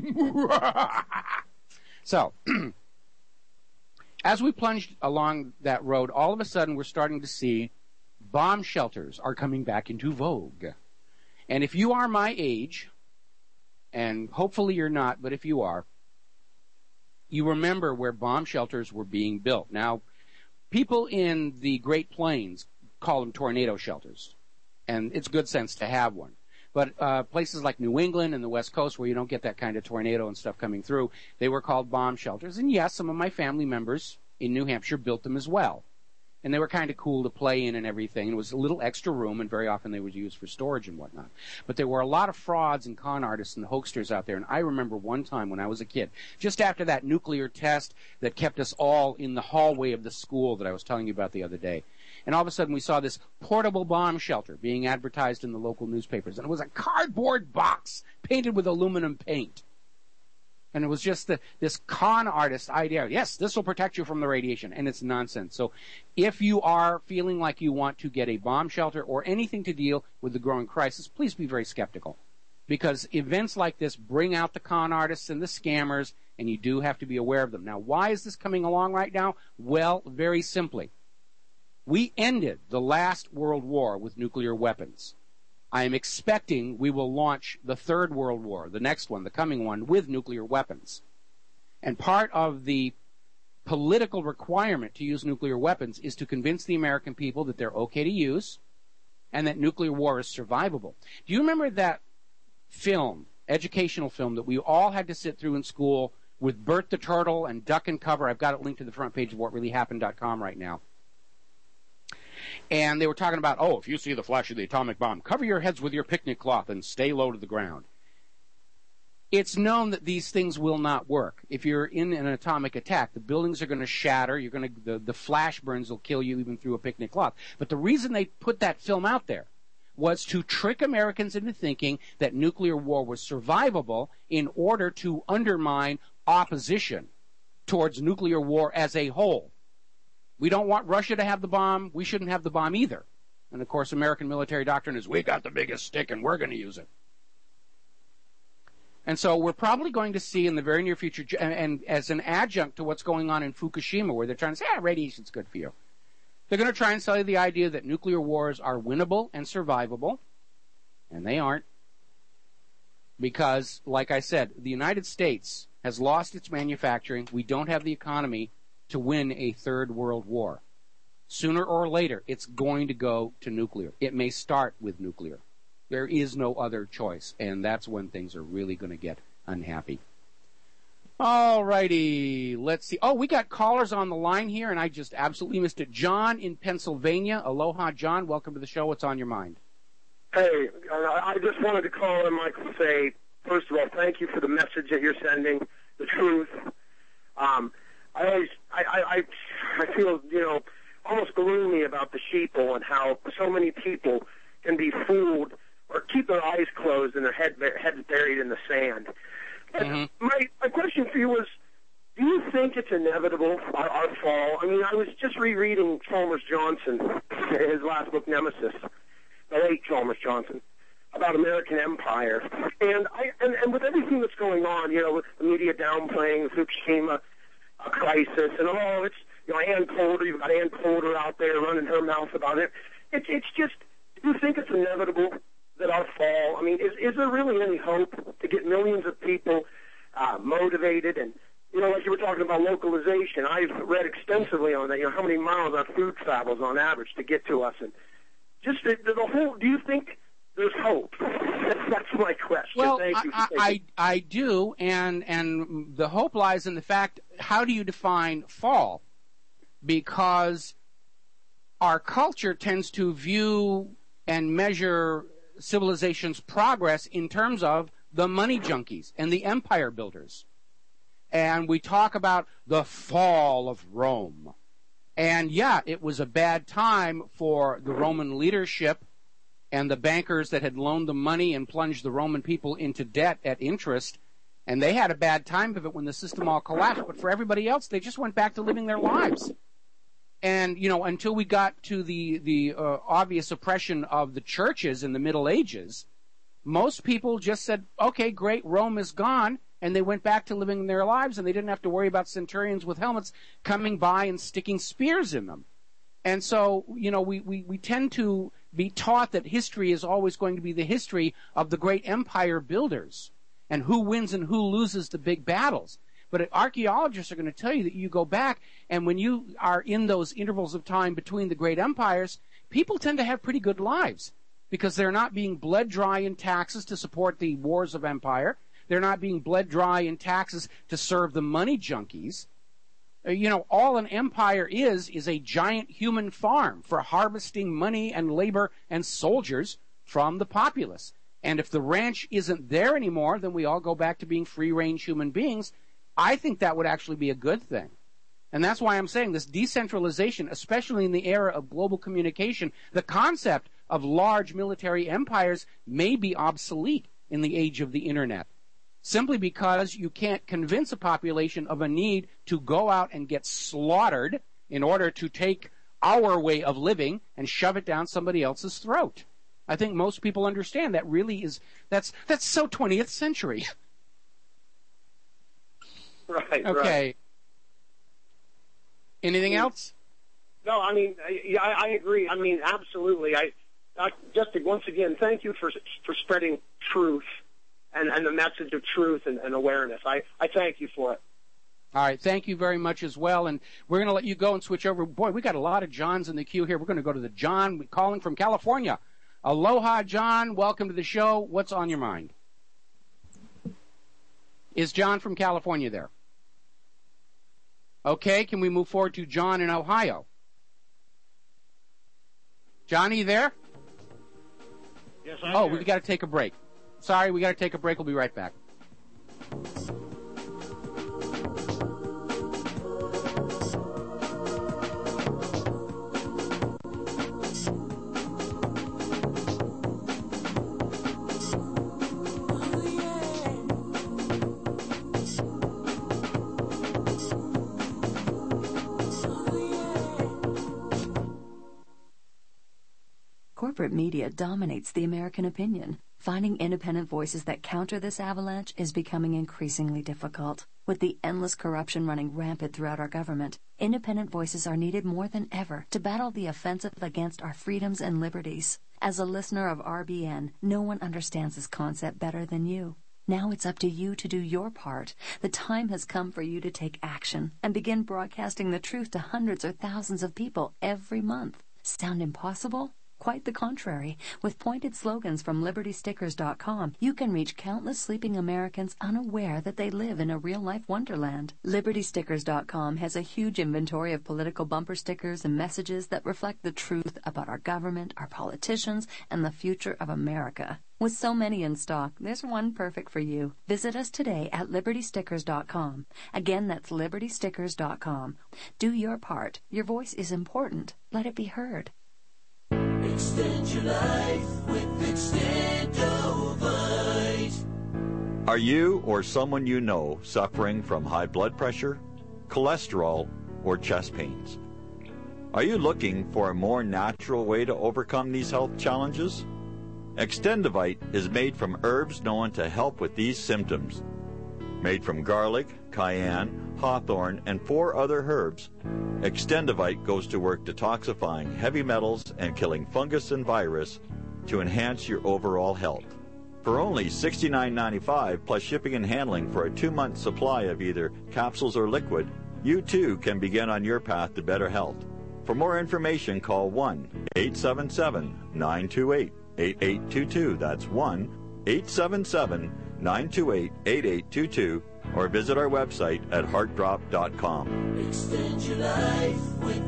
So, as we plunged along that road, all of a sudden we're starting to see bomb shelters are coming back into vogue. And if you are my age, and hopefully you're not, but if you are, you remember where bomb shelters were being built. Now, people in the Great Plains call them tornado shelters, and it's good sense to have one. But uh, places like New England and the West Coast where you don't get that kind of tornado and stuff coming through, they were called bomb shelters. And yes, some of my family members in New Hampshire built them as well. And they were kind of cool to play in and everything. It was a little extra room, and very often they were used for storage and whatnot. But there were a lot of frauds and con artists and hoaxsters out there. And I remember one time when I was a kid, just after that nuclear test that kept us all in the hallway of the school that I was telling you about the other day. And all of a sudden we saw this portable bomb shelter being advertised in the local newspapers. And it was a cardboard box painted with aluminum paint. And it was just the, this con artist idea. Yes, this will protect you from the radiation. And it's nonsense. So if you are feeling like you want to get a bomb shelter or anything to deal with the growing crisis, please be very skeptical. because events like this bring out the con artists and the scammers, and you do have to be aware of them. Now, why is this coming along right now? Well, very simply. We ended the last World War with nuclear weapons. I am expecting we will launch the third World War, the next one, the coming one, with nuclear weapons. And part of the political requirement to use nuclear weapons is to convince the American people that they're okay to use and that nuclear war is survivable. Do you remember that film, educational film, that we all had to sit through in school with Bert the Turtle and Duck and Cover? I've got it linked to the front page of what really happened dot com right now. And they were talking about, oh, if you see the flash of the atomic bomb, cover your heads with your picnic cloth and stay low to the ground. It's known that these things will not work. If you're in an atomic attack, the buildings are going to shatter. You're going to the, the flash burns will kill you even through a picnic cloth. But the reason they put that film out there was to trick Americans into thinking that nuclear war was survivable in order to undermine opposition towards nuclear war as a whole. We don't want Russia to have the bomb. We shouldn't have the bomb either. And, of course, American military doctrine is, we got the biggest stick and we're going to use it. And so we're probably going to see in the very near future, and, and as an adjunct to what's going on in Fukushima, where they're trying to say, ah, radiation's good for you. They're going to try and sell you the idea that nuclear wars are winnable and survivable, and they aren't. Because, like I said, the United States has lost its manufacturing. We don't have the economy to win a third world war. Sooner or later, it's going to go to nuclear. It may start with nuclear. There is no other choice, and that's when things are really going to get unhappy. All righty, let's see. Oh, we got callers on the line here, and I just absolutely missed it. John in Pennsylvania. Aloha, John. Welcome to the show. What's on your mind? Hey, uh, I just wanted to call in, Michael, and say, first of all, thank you for the message that you're sending, the truth. Um, I always, I, I, I feel, you know, almost gloomy about the sheeple and how so many people can be fooled or keep their eyes closed and their head heads buried in the sand. Mm-hmm. My my question for you was, do you think it's inevitable, our, our fall? I mean, I was just rereading Chalmers Johnson, his last book, Nemesis, the late Chalmers Johnson, about American empire. And I and, and with everything that's going on, you know, with the media downplaying the Fukushima uh, crisis and all, it's, you know, Ann Coulter, you've got Ann Coulter out there running her mouth about it. It's it's just, do you think it's inevitable that our fall, I mean, is is there really any hope to get millions of people uh, motivated? And, you know, like you were talking about localization, I've read extensively on that, you know, how many miles our food travels on average to get to us. And just the, the whole, do you think there's hope? That's my question. Well, Thank you. I, I, I do, and, and the hope lies in the fact, how do you define fall? Because our culture tends to view and measure civilization's progress in terms of the money junkies and the empire builders. And we talk about the fall of Rome. And yeah, it was a bad time for the Roman leadership and the bankers that had loaned the money and plunged the Roman people into debt at interest. And they had a bad time of it when the system all collapsed. But for everybody else, they just went back to living their lives. And, you know, until we got to the, the uh, obvious oppression of the churches in the Middle Ages, most people just said, okay, great, Rome is gone, and they went back to living their lives, and they didn't have to worry about centurions with helmets coming by and sticking spears in them. And so, you know, we, we, we tend to be taught that history is always going to be the history of the great empire builders, and who wins and who loses the big battles. But archaeologists are going to tell you that you go back, and when you are in those intervals of time between the great empires, people tend to have pretty good lives because they're not being bled dry in taxes to support the wars of empire. They're not being bled dry in taxes to serve the money junkies. You know, all an empire is, is a giant human farm for harvesting money and labor and soldiers from the populace. And if the ranch isn't there anymore, then we all go back to being free-range human beings. I think that would actually be a good thing. And that's why I'm saying this decentralization, especially in the era of global communication, the concept of large military empires may be obsolete in the age of the Internet. Simply because you can't convince a population of a need to go out and get slaughtered in order to take our way of living and shove it down somebody else's throat. I think most people understand that really is, that's that's so twentieth century. Right, okay. Right. Anything else? No, I mean, I, I agree. I mean, absolutely. I, I just to, once again, thank you for for spreading truth and, and the message of truth and, and awareness. I, I thank you for it. All right, thank you very much as well, and we're going to let you go and switch over. Boy, we got a lot of Johns in the queue here. We're going to go to the John calling from California. Aloha, John. Welcome to the show. What's on your mind? Is John from California there? Okay, can we move forward to John in Ohio? John, are you there? Yes, I'm Oh, here. we got to take a break. Sorry, we got to take a break. We'll be right back. Corporate media dominates the American opinion. Finding independent voices that counter this avalanche is becoming increasingly difficult. With the endless corruption running rampant throughout our government, independent voices are needed more than ever to battle the offensive against our freedoms and liberties. As a listener of R B N, no one understands this concept better than you. Now it's up to you to do your part. The time has come for you to take action and begin broadcasting the truth to hundreds or thousands of people every month. Sound impossible? Quite the contrary. With pointed slogans from Liberty Stickers dot com, you can reach countless sleeping Americans unaware that they live in a real-life wonderland. Liberty Stickers dot com has a huge inventory of political bumper stickers and messages that reflect the truth about our government, our politicians, and the future of America. With so many in stock, there's one perfect for you. Visit us today at Liberty Stickers dot com. Again, that's Liberty Stickers dot com. Do your part. Your voice is important. Let it be heard. Extend your life with Extendovite. Are you or someone you know suffering from high blood pressure, cholesterol, or chest pains? Are you looking for a more natural way to overcome these health challenges? Extendovite is made from herbs known to help with these symptoms. Made from garlic, cayenne, hawthorn, and four other herbs, Extendovite goes to work detoxifying heavy metals and killing fungus and virus to enhance your overall health. For only sixty-nine ninety-five plus shipping and handling for a two-month supply of either capsules or liquid, you too can begin on your path to better health. For more information, call one eight seven seven, nine two eight, eight eight two two. That's one eight seven seven, nine two eight, eight eight two two, or visit our website at heart drop dot com. Extend your life with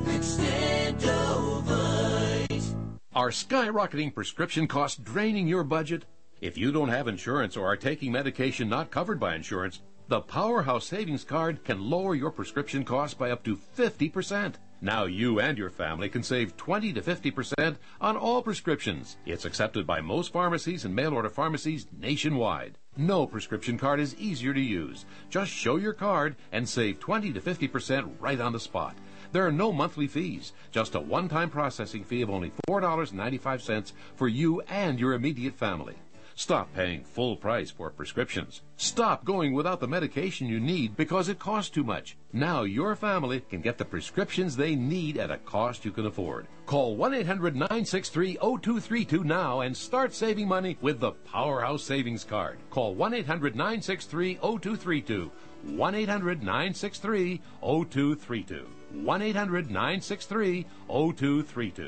Extendovite. Are skyrocketing prescription costs draining your budget? If you don't have insurance or are taking medication not covered by insurance, the Powerhouse Savings Card can lower your prescription costs by up to fifty percent. Now you and your family can save twenty to fifty percent on all prescriptions. It's accepted by most pharmacies and mail-order pharmacies nationwide. No prescription card is easier to use. Just show your card and save twenty to fifty percent right on the spot. There are no monthly fees, just a one-time processing fee of only four dollars and ninety-five cents for you and your immediate family. Stop paying full price for prescriptions. Stop going without the medication you need because it costs too much. Now your family can get the prescriptions they need at a cost you can afford. Call one eight hundred, nine six three, zero two three two now and start saving money with the Powerhouse Savings Card. Call one eight hundred, nine six three, zero two three two. one eight hundred, nine six three, zero two three two. one eight hundred, nine six three, zero two three two.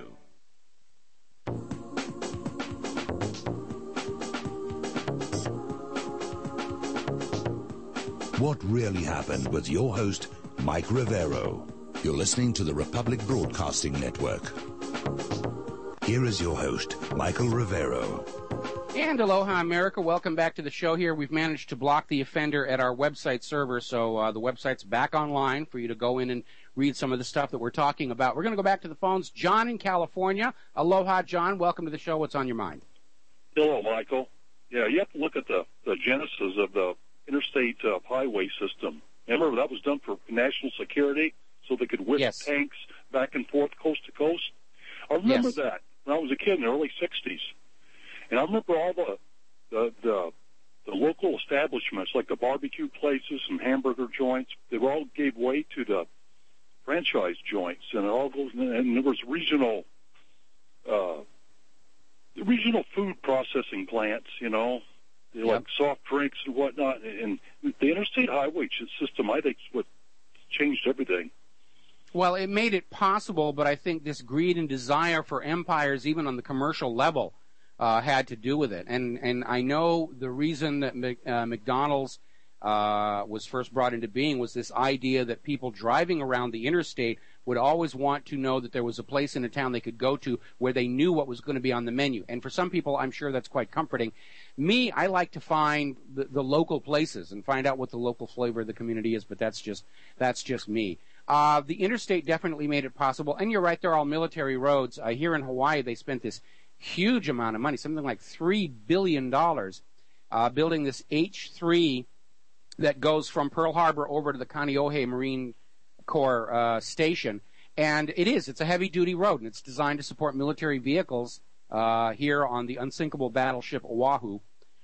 What Really Happened with your host, Mike Rivero. You're listening to the Republic Broadcasting Network. Here is your host, Michael Rivero. And aloha, America. Welcome back to the show here. We've managed to block the offender at our website server, so uh, the website's back online for you to go in and read some of the stuff that we're talking about. We're going to go back to the phones. John in California. Aloha, John. Welcome to the show. What's on your mind? Hello, Michael. Yeah, you have to look at the, the genesis of the interstate uh, highway system. Remember, that was done for national security, so they could whisk yes. tanks back and forth, coast to coast. I remember yes. that when I was a kid in the early sixties. And I remember all the the the, the local establishments, like the barbecue places and hamburger joints, they all gave way to the franchise joints, and it all goes. And there was regional, uh, regional food processing plants, you know, yep. like soft drinks and whatnot. And the interstate highway system, I think, is what changed everything. Well, it made it possible, but I think this greed and desire for empires, even on the commercial level, uh, had to do with it. And and I know the reason that uh, McDonald's uh, was first brought into being was this idea that people driving around the interstate would always want to know that there was a place in a town they could go to where they knew what was going to be on the menu. And for some people, I'm sure that's quite comforting. Me, I like to find the, the local places and find out what the local flavor of the community is, but that's just that's just me. Uh, the interstate definitely made it possible. And you're right, they're all military roads. Uh, here in Hawaii, they spent this huge amount of money, something like three billion dollars, uh, building this H three that goes from Pearl Harbor over to the Kaneohe Marine Corps uh, station. And it is, it's a heavy-duty road, and it's designed to support military vehicles uh, here on the unsinkable battleship Oahu.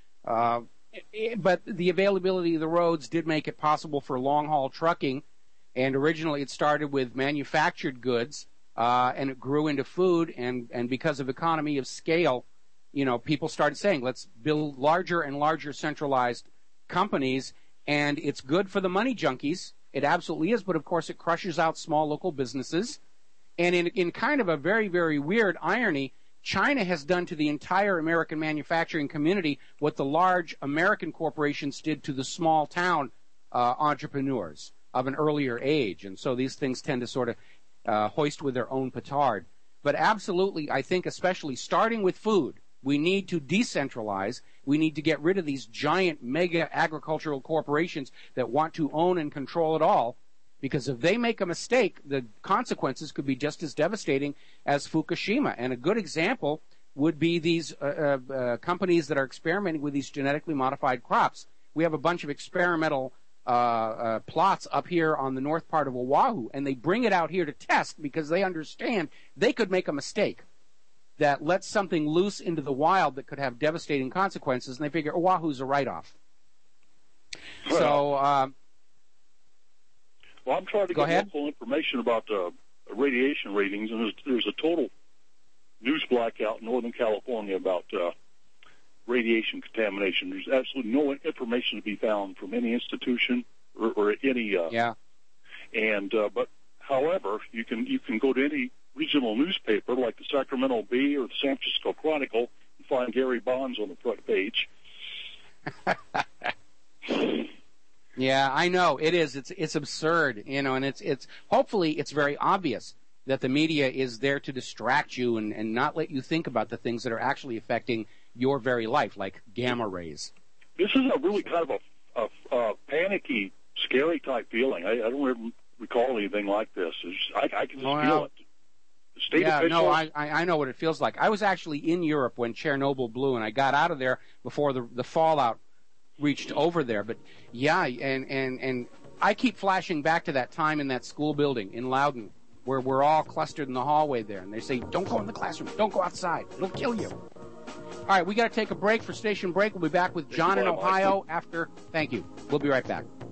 Uh, it, but the availability of the roads did make it possible for long-haul trucking. And originally it started with manufactured goods, uh, and it grew into food, and, and because of economy of scale, you know, people started saying, let's build larger and larger centralized companies, and it's good for the money junkies. It absolutely is, but of course it crushes out small local businesses. And in, in kind of a very, very weird irony, China has done to the entire American manufacturing community what the large American corporations did to the small town uh, entrepreneurs of an earlier age. And so these things tend to sort of uh, hoist with their own petard. But absolutely, I think especially starting with food, we need to decentralize. We need to get rid of these giant mega agricultural corporations that want to own and control it all. Because if they make a mistake, the consequences could be just as devastating as Fukushima. And a good example would be these uh, uh, companies that are experimenting with these genetically modified crops. We have a bunch of experimental Uh, uh, plots up here on the north part of Oahu, and they bring it out here to test because they understand they could make a mistake that lets something loose into the wild that could have devastating consequences, and they figure Oahu's a write-off. Well, so, um, well, I'm trying to get ahead. local information about uh, radiation ratings, and there's, there's a total news blackout in Northern California about uh, radiation contamination. There's absolutely no information to be found from any institution or, or any. Uh, yeah. And uh, but however, you can you can go to any regional newspaper like the Sacramento Bee or the San Francisco Chronicle and find Gary Bonds on the front page. Yeah, I know it is. It's it's absurd, you know, and it's it's hopefully it's very obvious that the media is there to distract you and, and not let you think about the things that are actually affecting your very life, like gamma rays. This is a really kind of a, a, a panicky, scary type feeling. I, I don't really recall anything like this. It's, I, I can just well, feel it. The state yeah, officials, no, I, I know what it feels like. I was actually in Europe when Chernobyl blew, and I got out of there before the, the fallout reached over there. But, yeah, and, and, and I keep flashing back to that time in that school building in Loudon where we're all clustered in the hallway there, and they say, don't go in the classroom, don't go outside, it'll kill you. All right, we got to take a break for station break. We'll be back with John in Ohio after. Thank you. We'll be right back.